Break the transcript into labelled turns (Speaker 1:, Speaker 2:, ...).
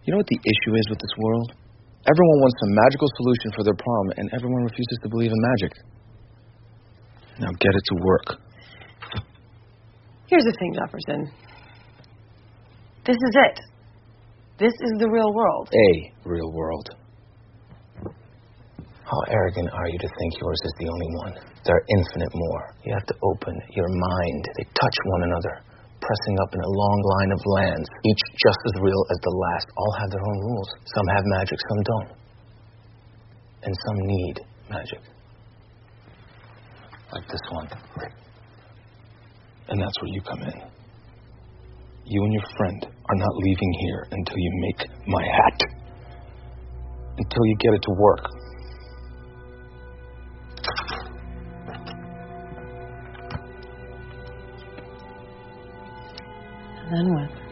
Speaker 1: You know what the issue is with this world? Everyone wants a magical solution for their problem, and everyone refuses to believe in magic. Now get it to work.
Speaker 2: Here's the thing, Jefferson. This is it. This is the real world.
Speaker 1: A real world. How arrogant are you to think yours is the only one? There are infinite more. You have to open your mind. They touch one another, pressing up in a long line of lands, each just as real as the last. All have their own rules. Some have magic, some don't. And some need magic. Like this one. And that's where you come in. You and your friend are not leaving here until you make my hat. Until you get it to work.
Speaker 2: And then what?